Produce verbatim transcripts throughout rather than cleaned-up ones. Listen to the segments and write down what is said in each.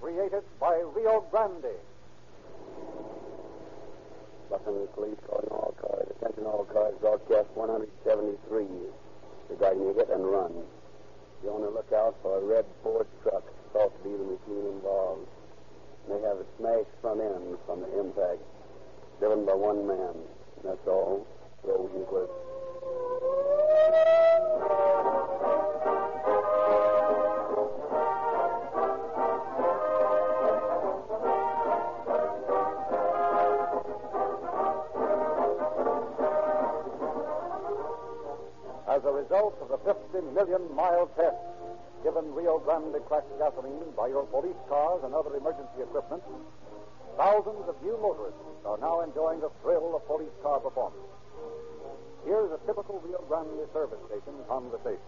created by Rio Grande. Los Angeles Police calling all cars. Attention all cars. Broadcast one seventy-three. Regarding hit and run. Be on the lookout for a red Ford truck. Thought to be the machine involved. May have a smashed front end from the impact. Driven by one man. That's all. Roll inquest. As a result of the fifty million mile test given Rio Grande cracked gasoline by your police cars and other emergency equipment, thousands of new motorists are now enjoying the thrill of police car performance. Here's a typical Rio Grande service station conversation.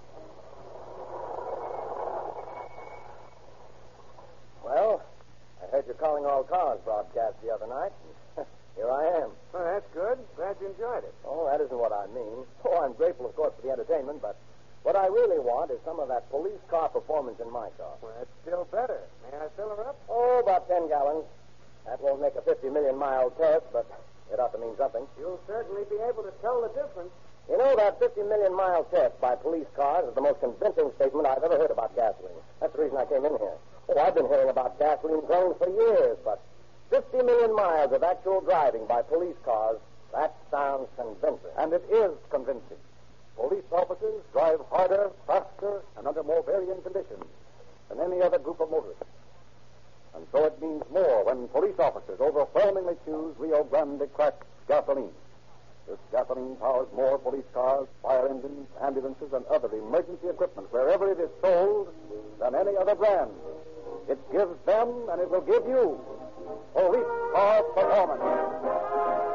Well, I heard you calling all cars broadcast the other night. Here I am. Well, that's good. Glad you enjoyed it. Oh, that isn't what I mean. Oh, I'm grateful, of course, for the entertainment, but what I really want is some of that police car performance in my car. Well, that's still better. May I fill her up? Oh, about ten gallons. That won't make a fifty million mile test, but it ought to mean something. You'll certainly be able to tell the difference. You know, that fifty million mile test by police cars is the most convincing statement I've ever heard about gasoline. That's the reason I came in here. Oh, I've been hearing about gasoline drones for years, but fifty million miles of actual driving by police cars, that sounds convincing. And it is convincing. Police officers drive harder, faster, and under more varying conditions than any other group of motorists. And so it means more when police officers overwhelmingly choose Rio Grande cracked gasoline. This gasoline powers more police cars, fire engines, ambulances, and other emergency equipment wherever it is sold than any other brand. It gives them, and it will give you, police car performance.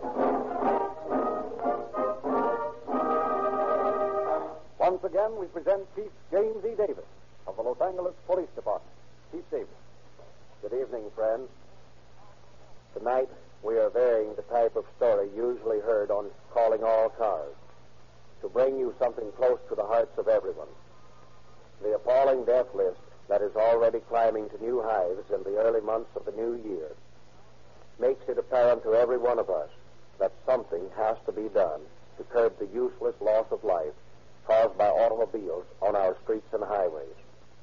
Once again, we present Chief James E. Davis of the Los Angeles Police Department. Chief Davis. Good evening, friends. Tonight, we are varying the type of story usually heard on Calling All Cars to bring you something close to the hearts of everyone. The appalling death list that is already climbing to new highs in the early months of the new year makes it apparent to every one of us that something has to be done to curb the useless loss of life caused by automobiles on our streets and highways.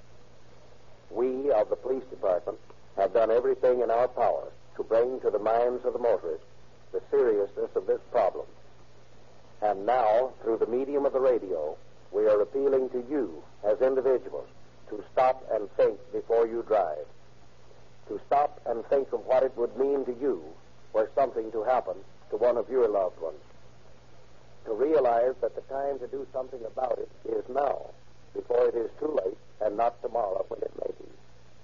We of the police department have done everything in our power to bring to the minds of the motorists the seriousness of this problem. And now, through the medium of the radio, we are appealing to you as individuals to stop and think before you drive. To stop and think of what it would mean to you were something to happen to one of your loved ones. To realize that the time to do something about it is now, before it is too late, and not tomorrow when it may be.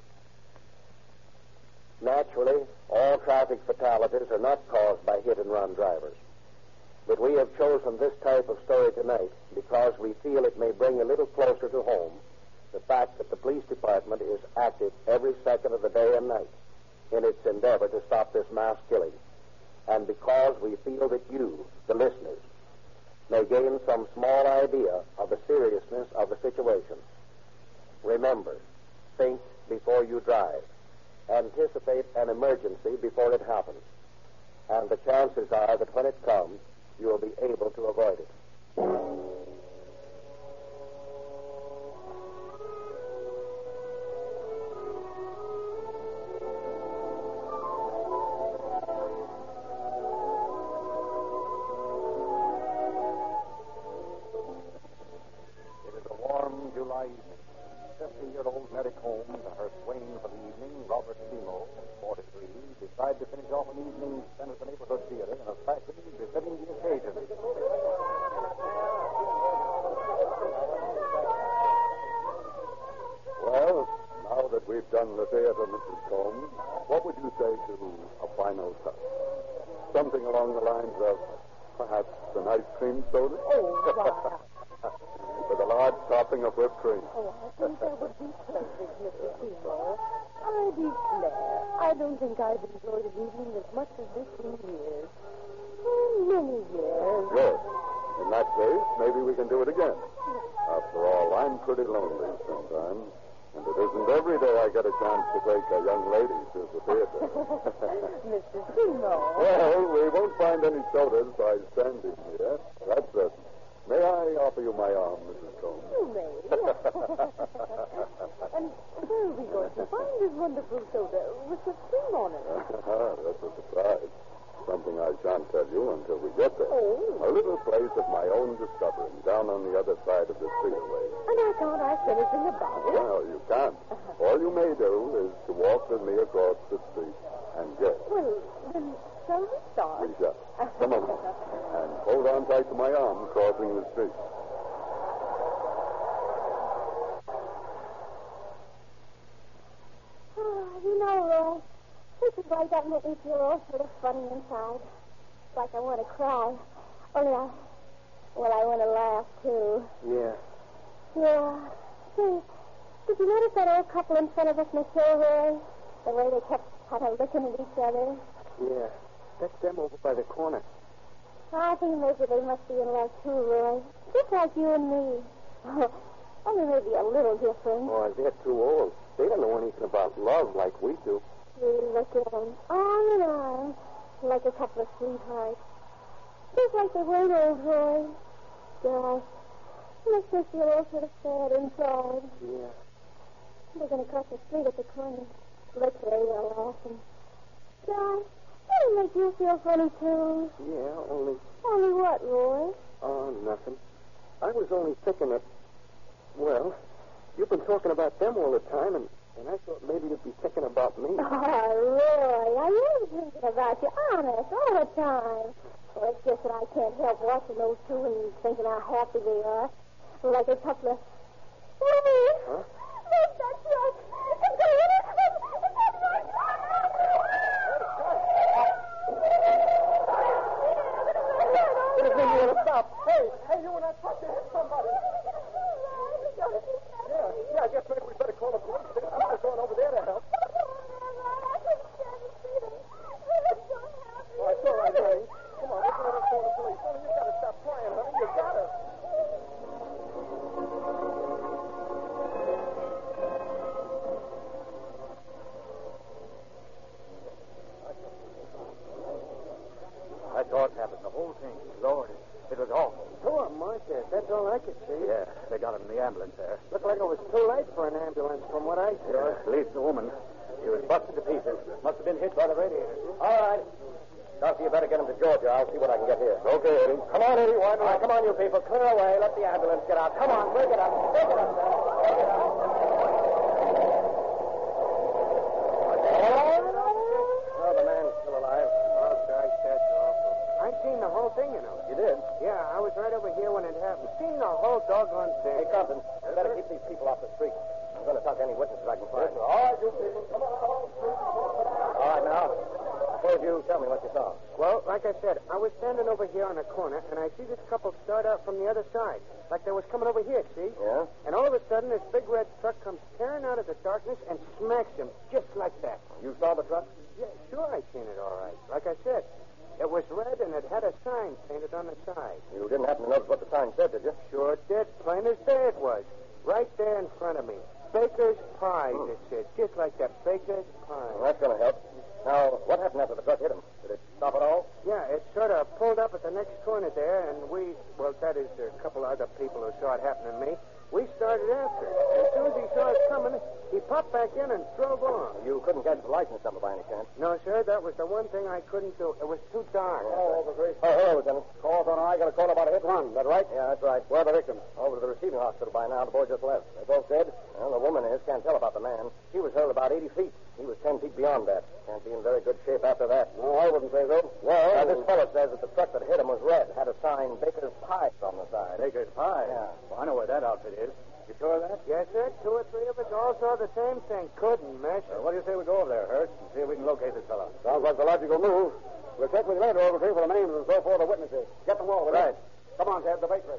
Naturally, all traffic fatalities are not caused by hit-and-run drivers. But we have chosen this type of story tonight because we feel it may bring a little closer to home the fact that the police department is active every second of the day and night in its endeavor to stop this mass killing, and because we feel that you, the listeners, may gain some small idea of the seriousness of the situation. Remember, think before you drive. Anticipate an emergency before it happens. And the chances are that when it comes, you will be able to avoid it. July evening. fifty-year-old Mary Combs and her swain for the evening, Robert Simo, forty-three, decide to finish off an evening spent at the neighborhood theater in a fashion befitting the occasion. Well, now that we've done the theater, Missus Combs, what would you say to a final touch? Something along the lines of perhaps an ice cream soda? Oh, wow. With a large topping of whipped cream. Oh, I think that would be perfect, Mister Seymour. I declare, I don't think I've enjoyed an evening as much as this in years. Oh, many years. Good. In that case, maybe we can do it again. After all, I'm pretty lonely sometimes. And it isn't every day I get a chance to take a young lady to the theater. Mister Seymour. Well, we won't find any sodas by standing here. That's certain. May I offer you my arm, Missus Combs? You may. And where are we going to find this wonderful soda with the cream on it? That's a surprise. Something I shan't tell you until we get there. Oh. A little place of my own discovering, down on the other side of the streetway. And I can't ask anything about it. Well, you can't. All you may do is to walk with me across the street and guess. Well, then, shall we start? We shall. Come on. And hold on tight to my arm crossing the street. Oh, you know, Roy, this is why that makes me feel all sort of funny inside. It's like I want to cry. Only I, well, I want to laugh, too. Yeah. Yeah. Say, did you notice that old couple in front of us in the show, Roy? The way they kept kind of looking at each other? Yeah. That's them over by the corner. I think maybe they must be in love, too, Roy. Just like you and me. Only maybe a little different. Oh, they're too old. They don't know anything about love like we do. You look at them, arm in arm, like a couple of sweethearts. Just like they weren't old, Roy. Gosh, makes me feel all sort of sad inside. Yeah. They're going to cross the street at the corner. Look, there, they're laughing. Gosh, that'll make you feel funny, too. Yeah, only... Only what, Roy? Oh, nothing. I was only thinking that, well, you've been talking about them all the time, and, and I thought maybe you'd be thinking about me. Oh, Roy, I am thinking about you, honest, all the time. Well, it's just that I can't help watching those two and thinking how happy they are. Like a couple of... Roy! Huh? There's that truck! It's going to... What do you mean you want to stop? Hey, hey, you and that truck, you hit somebody. Yeah, yeah, I guess maybe we better call the police. I'm not going over there to help. Oh, it's all right, honey. Come on, let's go over and call the police. Honey, you got to stop crying, honey. You got to. I saw it happen, the whole thing. Lord, it was awful. Poor Martha. That's all I could see. Yeah, they got him in the ambulance there. Looked like it was too late for an ambulance from what I saw. Yeah, at least the woman. She was busted to pieces. Must have been hit by the radiator. All right. Darcy, you better get him to Georgia. I'll see what I can get here. Okay, Eddie. Come on, Eddie. All right, come on, you people. Clear away. Let the ambulance get out. Come on, break it up. Break it up, sir. Break it up. Oh, the man's still alive. Oh, gosh, that's awful. I seen the whole thing, you know. You did? Yeah, I was right over here when it happened. Seen the whole doggone thing. Hey, Compton, you better keep these people off the street. I'm going to talk to any witnesses I can find. All right, you people. Come on. All right, now. Suppose you tell me what you saw. Well, like I said, I was standing over here on the corner, and I see this couple start out from the other side, like they was coming over here, see? Yeah? And all of a sudden, this big red truck comes tearing out of the darkness and smacks him just like that. You saw the truck? Yeah, sure, I seen it all right. Like I said, it was red, and it had a sign painted on the side. You didn't happen to notice what the sign said, did you? Sure did. Plain as day it was. Right there in front of me. Baker's Pie, Hmm. it said. Just like that. Baker's Pie. Well, that's going to help. Now, what happened after the truck hit him? Did it stop at all? Yeah, it sort of pulled up at the next corner there, and we, well, that is a couple other people who saw it happen to me. We started after. As soon as he saw us coming, he popped back in and drove on. You couldn't catch the license number by any chance? No, sir, that was the one thing I couldn't do. It was too dark. Oh, over Grace. Oh, hello, Lieutenant. Call's on. I got a call about a hit and run. Is that right? Yeah, that's right. Where are the victims? Over to the receiving hospital by now. The boy just left. They're both dead? Well, the woman is. Can't tell about the man. She was hurled about eighty feet. He was ten feet beyond that. Can't be in very good shape after that. No, I wouldn't say so. Well, now, this fellow says that the truck that hit him was red. Had a sign, Baker's Pie, on the side. Baker's Pie? Yeah. Well, I know where that outfit is. You sure of that? Yes, sir. Two or three of us all saw the same thing. Couldn't miss it. Well, what do you say we go over there, Hurst, and see if we can locate this fellow? Sounds like the logical move. We'll check with you later, Ogletree, for the names and so forth of witnesses. Get them all, will you? Right. Come on, Ted, the bakery.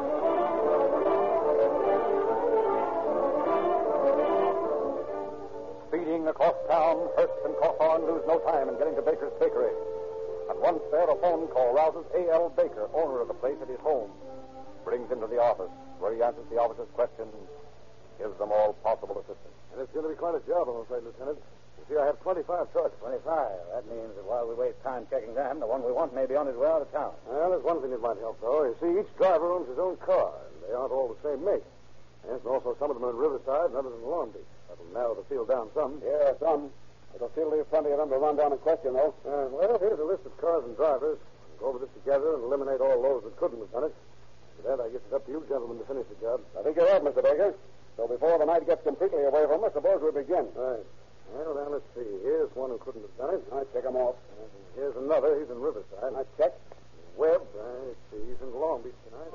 Speeding across town, Hurst and Cawthorn lose no time in getting to Baker's Bakery. At once there, a phone call rouses A L. Baker, owner of the place, at his home. Brings him to the office, where he answers the officer's questions gives them all possible assistance. And it's going to be quite a job, I'm afraid, Lieutenant. You see, I have twenty-five trucks. twenty-five. That means that while we waste time checking them, the one we want may be on his way out of town. Well, there's one thing that might help, though. You see, each driver owns his own car, and they aren't all the same make. Yes, and also some of them are in Riverside and others in Long Beach. That'll narrow the field down some. Yeah, some. It'll still leave plenty of them to run down and question, though. Uh, well, here's a list of cars and drivers. We'll go over this together and eliminate all those that couldn't have done it. For that, I guess it's up to you gentlemen to finish the job. I think you're right, Mister Baker. So before the night gets completely away from us, suppose we begin. Right. Well, now, let's see. Here's one who couldn't have done it. I check him off. And here's another. He's in Riverside. I check. Webb, I see. He's in Long Beach tonight.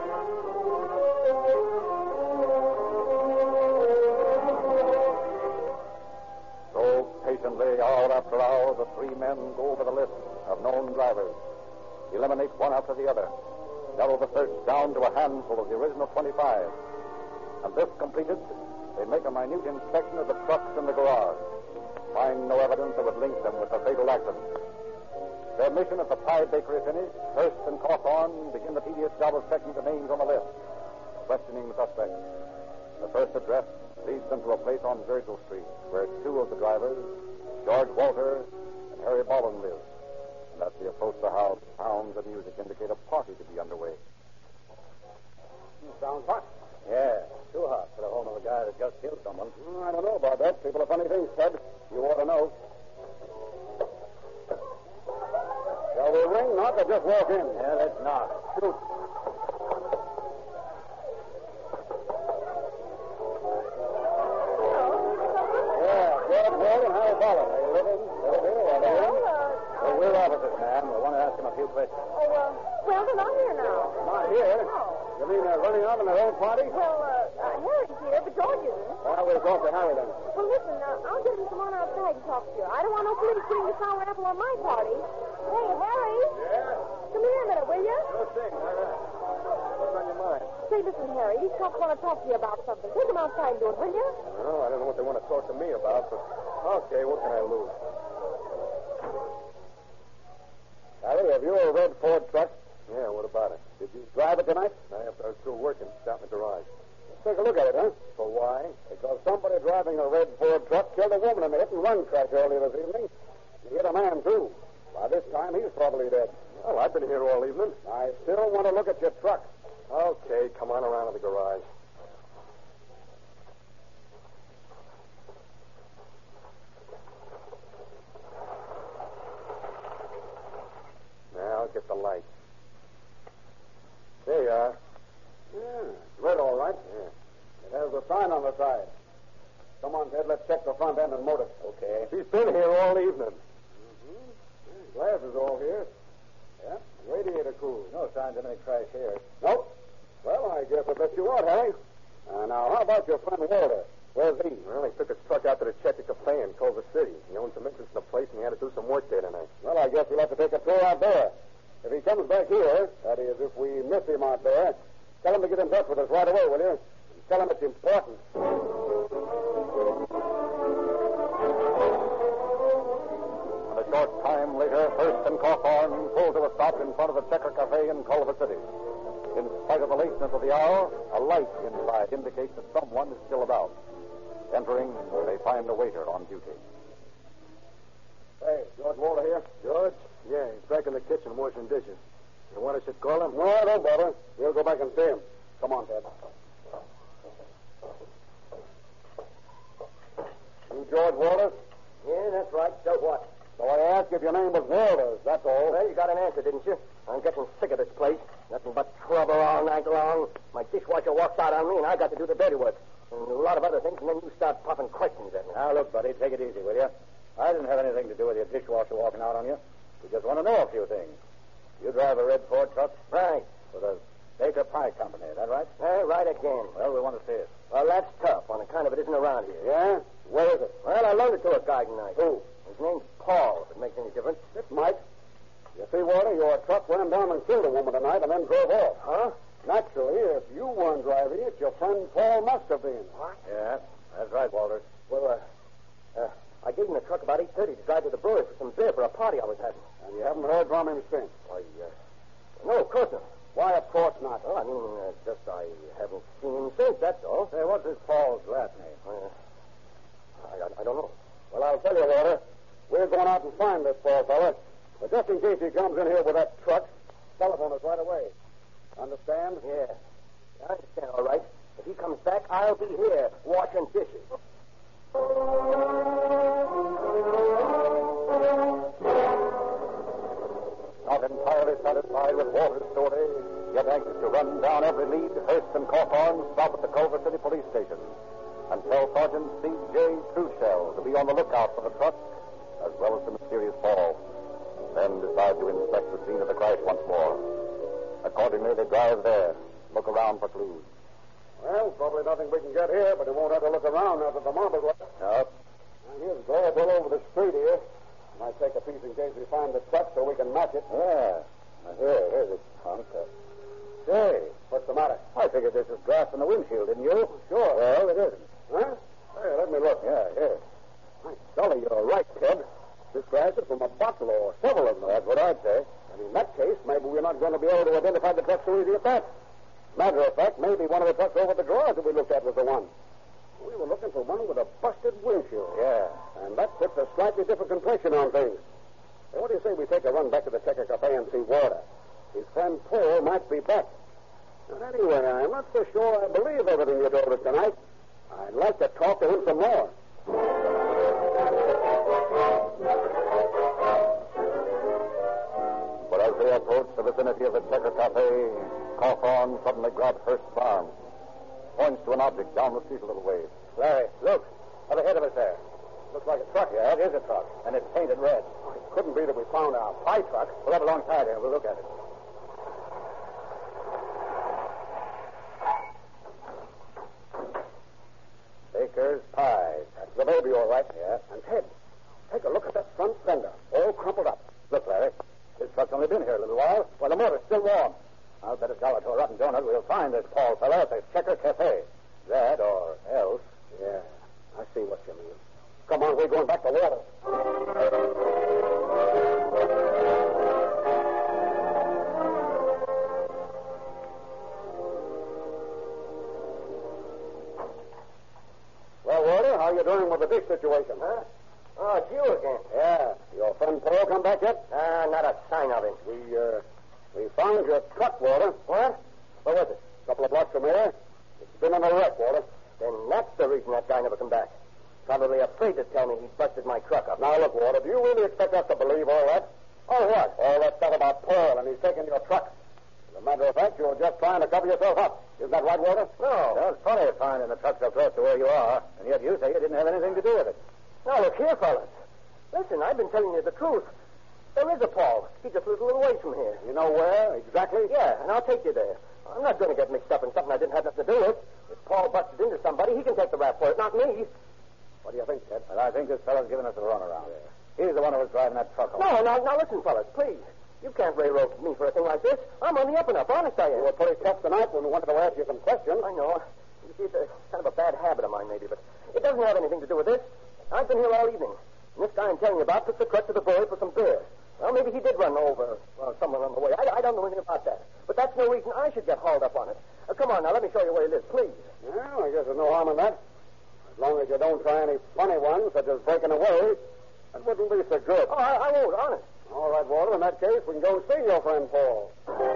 So, patiently, hour after hour, the three men go over the list of known drivers, eliminate one after the other, narrow the search down to a handful of the original twenty-five. And this completed, they make a minute inspection of the trucks in the garage, find no evidence that would link them with the fatal accident. Their mission at the Pie Bakery finished, Hurst and Cawthorn begin the tedious job of checking the names on the list, questioning the suspects. The first address leads them to a place on Virgil Street, where two of the drivers, George Walter and Harry Bolin, live. And as they approach the house, sounds and music indicate a party to be underway. Sounds hot. Yeah, too hot for the home of a guy that just killed someone. Mm, I don't know about that. People have funny things said. You ought to know. Shall we ring, knock, or just walk in? Yeah, let's knock. Shoot. Yeah, George Ward and Harry Bolin. Are you living? Live here or there? Well, we're officers, ma'am. We want to ask him a few questions. Oh, uh, well, they're not here now. Not here. No. You mean they're running out on their own party? Well, uh, uh, Harry's here, but George isn't. Well, we'll talk to Harry then. Well, listen, uh, I'll get him some on outside and talk to you. I don't want no police putting the sour apple on my party. Hey, Harry. Yeah? Come here a minute, will you? Sure thing. All right. What's on your mind? Say, listen, Harry, these cops want to talk to you about something. Take them outside and do it, will you? Well, I don't know what they want to talk to me about, but okay, what can I lose? Harry, have you a red Ford truck? Yeah, what about it? Did you drive it tonight? No, after I was through working, stopped in the garage. Let's take a look at it, huh? For why? Because somebody driving a red Ford truck killed a woman in a hit-and-run crash earlier this evening. He hit a man, too. By this time, he's probably dead. Well, I've been here all evening. I still want to look at your truck. Okay, come on around to the garage. Now, get the light. There you are. Yeah, it's red, all right. Yeah. It has a sign on the side. Come on, Ted, let's check the front end and motor. Okay. She's been here all evening. Mm-hmm. Yeah, glass is all here. Yeah, radiator cool. No signs of any crash here. Nope. Well, I guess I bet you are, Harry. Uh, now, how about your friend Walter? Where's he? Well, he took his truck out to the Chesapeake in Culver City. He owns some interest in the place, and he had to do some work there tonight. Well, I guess we'll have to take a tour out there. If he comes back here, that is, if we miss him out there, tell him to get in touch with us right away, will you? And tell him it's important. And a short time later, Hurst and Cawthorn pulled to a stop in front of the Checker Cafe in Culver City. In spite of the lateness of the hour, a light inside indicates that someone is still about. Entering, they find a waiter on duty. Hey, George Walter here? George? Yeah, he's back in the kitchen washing dishes. You want us to call him? No, don't bother. We'll go back and see him. Come on, Ted. You George Walters? Yeah, that's right. So what? So I asked if your name was Walters, that's all. Well, you got an answer, didn't you? I'm getting sick of this place. Nothing but trouble all night long. My dishwasher walks out on me, and I got to do the dirty work. And a lot of other things, and then you start popping questions at me. Now, look, buddy, take it easy, will you? I didn't have anything to do with your dishwasher walking out on you. We just want to know a few things. You drive a red Ford truck? Right. For the Baker Pie Company, is that right? Uh, right again. Well, we want to see it. Well, that's tough on account of it isn't around here. Yeah? Where is it? Well, I loaned it to a guy tonight. Who? His name's Paul, if it makes any difference. It's Mike. You see, Walter, your truck ran down and killed a woman tonight and then drove off. Huh? Naturally, if you weren't driving it, your friend Paul must have been. What? Yeah, that's right, Walter. Well, uh, uh, I gave him the truck about eight thirty to drive to the brewery for some beer for a party I was having. And you haven't heard from him since. Why, uh, no, of course not. Why, of course not. Oh, I mean, uh, just I haven't seen him since, that's all. Say, what's this Paul's last name? Uh, I, I, I don't know. Well, I'll tell you, Walter. We're going out and find this Paul fella. But just in case he comes in here with that truck, telephone us right away. Understand? Yeah. I understand, all right. If he comes back, I'll be here washing dishes. Not entirely satisfied with Walter's story, yet anxious to run down every lead, Hearst and Cawthorn stop at the Culver City Police Station and tell Sergeant C J Trueshell to be on the lookout for the truck as well as the mysterious Paul. Then decide to inspect the scene of the crash once more. Accordingly, they drive there, look around for clues. Well, probably nothing we can get here, but we won't have to look around now that the marbles left. Yep. And here's grass all over the street here. Might take a piece in case we find the truck so we can match it. Yeah. Now, here, here's a chunk. Uh, say, What's the matter? I figured this was grass in the windshield, didn't you? Sure. Well, it isn't. Huh? Hey, let me look. Yeah, here. My golly, you're right, Ted. This grass is from a bottle or several of them. That's what I'd say. And in that case, maybe we're not going to be able to identify the truck so easy as that. Matter of fact, maybe one of the trucks over the drawers that we looked at was the one. We were looking for one with a busted windshield. Yeah. And that puts a slightly different complexion on things. Hey, what do you say we take a run back to the Checker Cafe and see Walter? His friend Paul might be back. And anyway, I'm not so sure I believe everything you told us tonight. I'd like to talk to him some more. But as they approach the vicinity of the Checker Cafe, Cawthorn suddenly grabs Hearst's arm, points to an object down the street a little ways. Larry, look. Up ahead of us there. Looks like a truck. Yeah, it is a truck, and it's painted red. Oh, it couldn't be that we found our pie truck. Pull up alongside here. We'll look at it. Baker's Pie. That's the baby, all right. Yeah. And Ted, take a look at that front fender, all crumpled up. Look, Larry. This truck's only been here a little while. Well, the motor's still warm. I'll bet a dollar to a rotten donut we'll find this Paul fella at the Checker Cafe. That or else. Yeah, I see what you mean. Come on, we're going back to water. Well, Walter, how you doing with the dish situation? Huh? Oh, it's you again. Yeah. Your friend Paul come back yet? Ah, uh, not a sign of him. We, uh, we found your truck, Walter. What? What was it? A couple of blocks from here. It's been in a wreck, Walter. Then that's the reason that guy never come back. Probably afraid to tell me he busted my truck up. Now, look, Walter, do you really expect us to believe all that? Oh, what? All that stuff about Paul and he's taking your truck. As a matter of fact, you're just trying to cover yourself up. Isn't that right, Walter? No. There's plenty of finding the truck so close to where you are, and yet you say you didn't have anything to do with it. Now, look here, fellas. Listen, I've been telling you the truth. There is a Paul. He just lives a little ways from here. You know where exactly? Yeah, and I'll take you there. I'm not going to get mixed up in something I didn't have nothing to do with. If Paul busted into somebody, he can take the rap for it, not me. What do you think, Ted? Well, I think this fellow's giving us a run around here. He's the one who was driving that truck home. No, now, now listen, fellas, please. You can't railroad me for a thing like this. I'm on the up and up, honest I am. You were pretty tough tonight when we wanted to ask you some questions. I know. You see, it's a, kind of a bad habit of mine, maybe, but it doesn't have anything to do with this. I've been here all evening. And this guy I'm telling you about took the truck to the brewery for some beer. Well, maybe he did run over uh, someone on the way. I, I don't know anything about that. But that's no reason I should get hauled up on it. Uh, come on, now, let me show you where he lives, please. Well, I guess there's no harm in that. As long as you don't try any funny ones, such as breaking away, that wouldn't be so good. Oh, I, I won't, honest. All right, Walter, in that case, we can go see your friend Paul.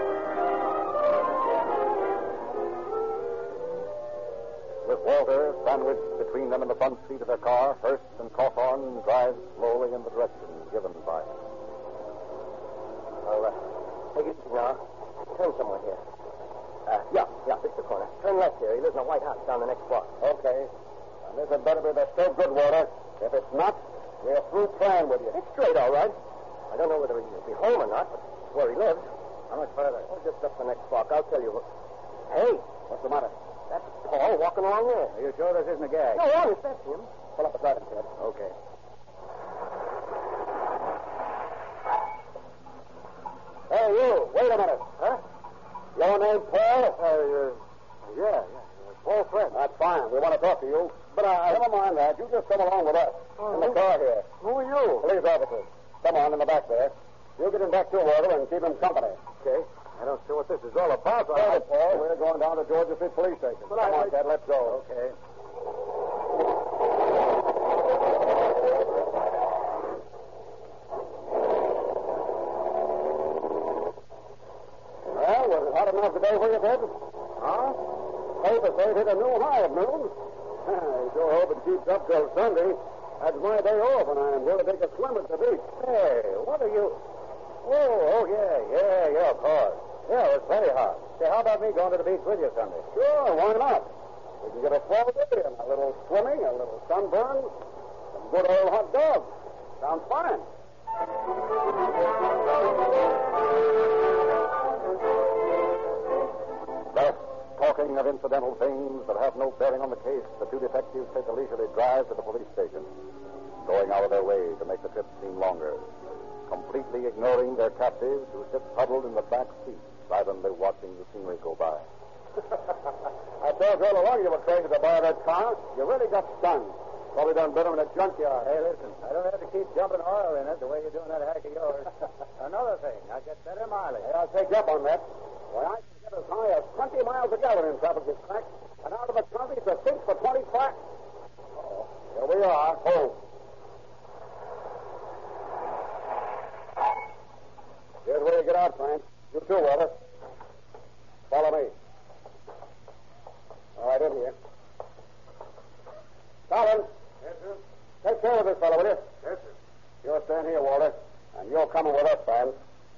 With Walter sandwiched between them in the front seat of their car, Hearst and Cawthorn drive slowly in the direction given by him. All right. Take it easy now. Turn somewhere here. Uh, yeah, yeah, this is the corner. Turn left here. He lives in a white house down the next block. Okay. And this had better be the straight good, Walter. If it's not, we're through trying with you. It's straight, all right. I don't know whether he'll be home or not, but it's where he lives. How much further? Oh, just up the next block. I'll tell you. Hey, What's the matter? that's Paul walking along there. Are you sure this isn't a gag? No, honest, that's him. Pull up beside him, Ted. Okay. Hey, you. Wait a minute. Huh? Your name Paul? Uh, uh, yeah, yeah. Paul Friend. That's fine. We want to talk to you. But uh, never mind that. You just come along with us. Oh, in the who- car here. Who are you? Police officers. Come on, in the back there. You get him back to Walter and keep him company. Okay. I don't see what this is all about. All right, Paul. We're going down to Georgia Street Police Station. But Come I- on, Ted. Let's go. Okay. Well, was it hot enough today for you, Ted? Huh? Paper said it hit a new high at noon. I sure hope it keeps up till Sunday. That's my day off, and I'm going to take a swim at the beach. Hey, what are you... Oh, oh, yeah, yeah, yeah, of course. Yeah, it's very hot. Say, how about me going to the beach with you Sunday? Sure, why not? We can get a fall day and a little swimming, a little sunburn, some good old hot dogs. Sounds fine. Thus, talking of incidental things that have no bearing on the case, the two detectives take a leisurely drive to the police station, going out of their way to make the trip seem longer, completely ignoring their captives who sit huddled in the back seat, silently watching the scenery go by. I told you all along you were crazy to buy that car. You really got stung. Probably done better in a junkyard. Hey, listen, I don't have to keep jumping oil in it the way you're doing that hack of yours. Another thing, I get better mileage. Hey, I'll take you up on that. Why, I can get as high as twenty miles a gallon in traffic this track, and out of the county to six for twenty-five. Oh, here we are, home. Here's where you get out, Frank. You too, Walter. Follow me. All right, in here. Collins. Yes, sir. Take care of this fellow, will you? Yes, sir. You're staying here, Walter. And you're coming with us, Frank.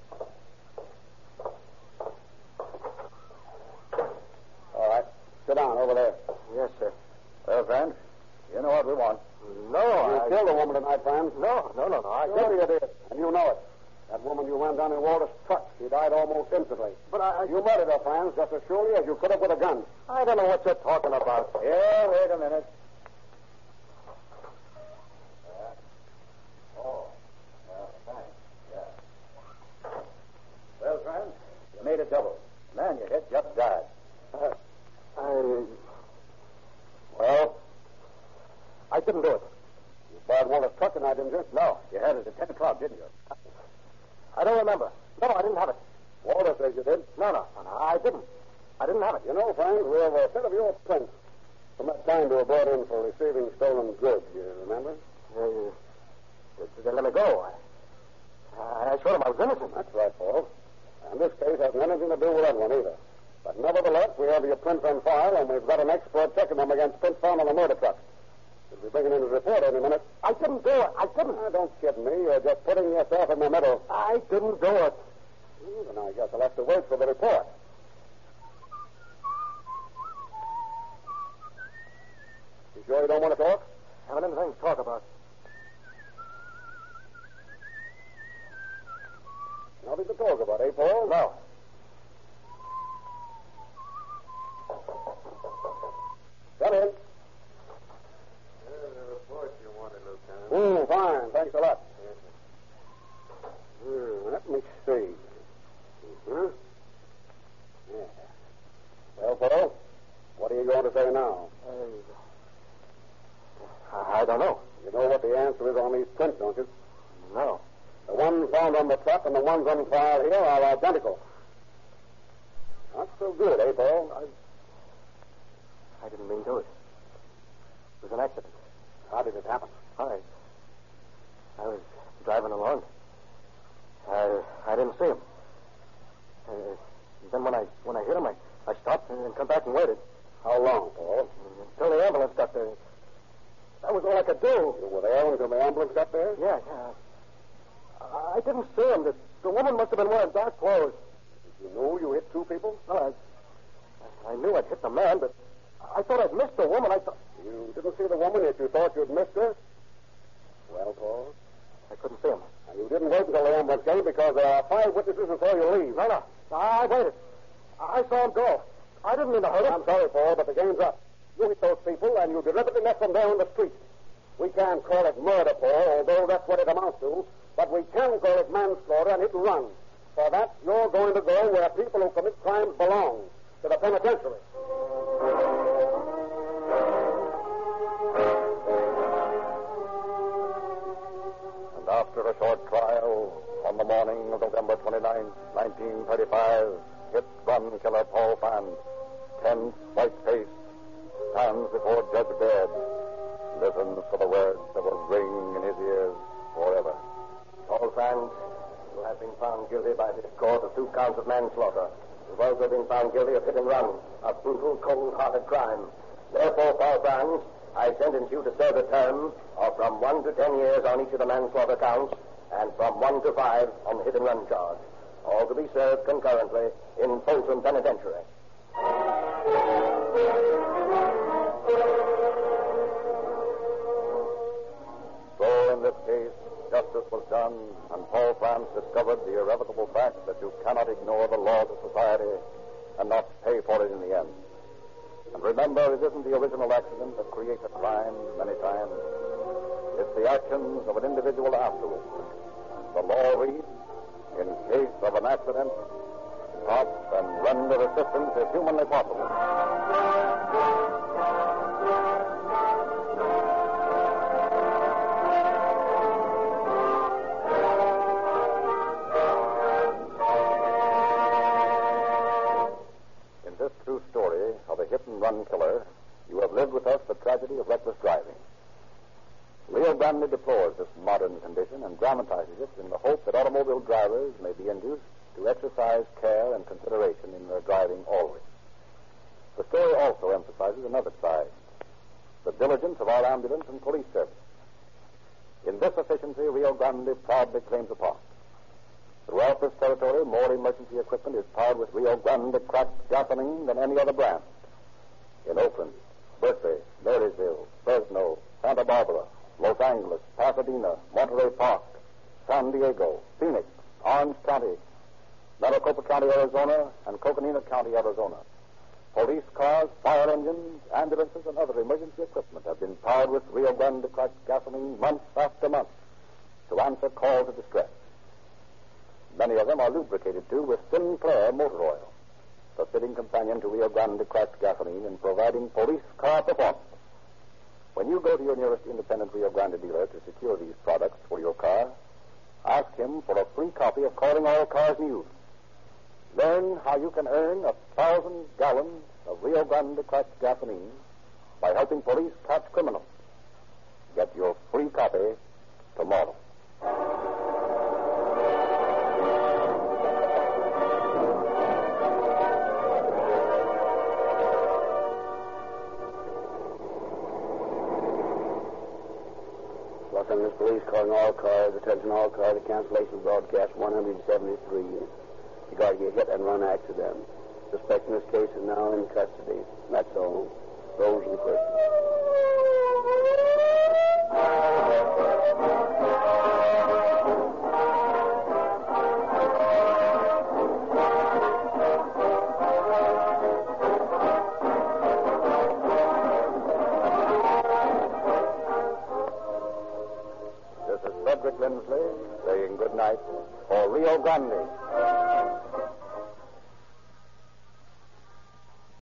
All right. Sit down over there. Yes, sir. Well, friend, you know what we want. No, You I... killed a woman tonight, Frank. No, no, no, no. I Sure you did. And you know it. That woman you ran down in Walter's truck, she died almost instantly. But I... You murdered her, Frank, just as surely as you could have with a gun. I don't know what you're talking about. Yeah, wait a minute. Oh, thanks. Yeah. Well, friend, you made a double. Man, your head just died. Uh, I... Well, I didn't do it. You borrowed Walter's truck tonight, didn't you? No, you had it at ten o'clock, didn't you? I don't remember. No, I didn't have it. Walter says you did. No, no, no, no, I didn't. I didn't have it. You know, Frank, we have a set of your prints from that time you were brought in for receiving stolen goods. You remember? Uh, they let me go. I, I told him I was innocent. That's right, Paul. And this case hasn't anything to do with that one either. But nevertheless, we have your prints on file, and we've got an expert checking them against prints found on the murder truck. We'll be bringing in his report any minute. I didn't do it. I didn't. Ah, don't kid me. You're just putting yourself in the middle. I didn't do it. Well, then I guess I'll have to wait for the report. You sure you don't want to talk? Haven't anything to talk about. Nothing to talk about, eh, Paul? No. Come in. There's the report you wanted, Lieutenant. Oh, fine. Thanks a lot. Hmm, let me see. Hmm? Yeah. Well, Paul, what are you going to say now? I, I don't know. You know what the answer is on these prints, don't you? No. The ones found on the truck and the ones on file here are identical. Not so good, eh, Paul? I didn't mean to. It was an accident. How did it happen? I, I was driving along. I, I didn't see him. Uh, then when I when I hit him, I, I stopped and, and come back and waited. How long, Paul? Until the ambulance got there. That was all I could do. You were there until the ambulance got there? Yeah, yeah. I, I didn't see him. The, the woman must have been wearing dark clothes. You knew you hit two people? No, I, I knew I'd hit the man, but I thought I'd missed the woman. I thought... You didn't see the woman yet you thought you'd missed her? Well, Paul? I couldn't see him. And you didn't wait until the ambulance came because there are five witnesses before you leave. No, no. I waited. I saw him go. I didn't mean to hurt him. I'm sorry, Paul, but the game's up. You hit those people, and you deliberately left them there on the street. We can't call it murder, Paul, although that's what it amounts to. But we can call it manslaughter and hit and run. For that, you're going to go where people who commit crimes belong, to the penitentiary. And after a short trial, on the morning of November twenty-ninth, nineteen thirty-five, hit-run killer Paul Fand, tense, white-faced, stands before Judge Baird, listens for the words that will ring in his ears forever. Paul Fand, you have been found guilty by this court of two counts of manslaughter. You've also been found guilty of hit and run, a brutal, cold-hearted crime. Therefore, Paul Fand, I sentence you to serve a term of from one to ten years on each of the manslaughter counts and from one to five on the hit and run charge. All to be served concurrently in Folsom Penitentiary. So in this case, justice was done, and Paul France discovered the irrevocable fact that you cannot ignore the laws of society and not pay for it in the end. And remember, it isn't the original accident that creates a crime many times. It's the actions of an individual afterwards. The law reads, in case of an accident, stop and render assistance if humanly possible. In this true story of a hit-and-run killer, you have lived with us the tragedy of reckless driving. Rio Grande deplores this modern condition and dramatizes it in the hope that automobile drivers may be induced to exercise care and consideration in their driving always. The story also emphasizes another side, the diligence of our ambulance and police service. In this efficiency, Rio Grande proudly claims a part. Throughout this territory, more emergency equipment is powered with Rio Grande cracked gasoline than any other brand. In Oakland, Berkeley, Marysville, Fresno, Santa Barbara, Los Angeles, Pasadena, Monterey Park, San Diego, Phoenix, Orange County, Maricopa County, Arizona, and Coconina County, Arizona. Police cars, fire engines, ambulances, and other emergency equipment have been powered with Rio Grande cracked gasoline month after month to answer calls of distress. Many of them are lubricated, too, with Sinclair motor oil, the fitting companion to Rio Grande cracked gasoline in providing police car performance. When you go to your nearest independent Rio Grande dealer to secure these products for your car, ask him for a free copy of Calling All Cars News. Learn how you can earn a thousand gallons of Rio Grande cracked gasoline by helping police catch criminals. Get your free copy tomorrow. Los Angeles Police calling all cars. Attention all cars. The cancellation broadcast one seventy-three. Regarding a hit-and-run accident. Suspect in this case is now in custody. That's all. Those are the questions. This is Frederick Lindsley saying good night for Rio Grande.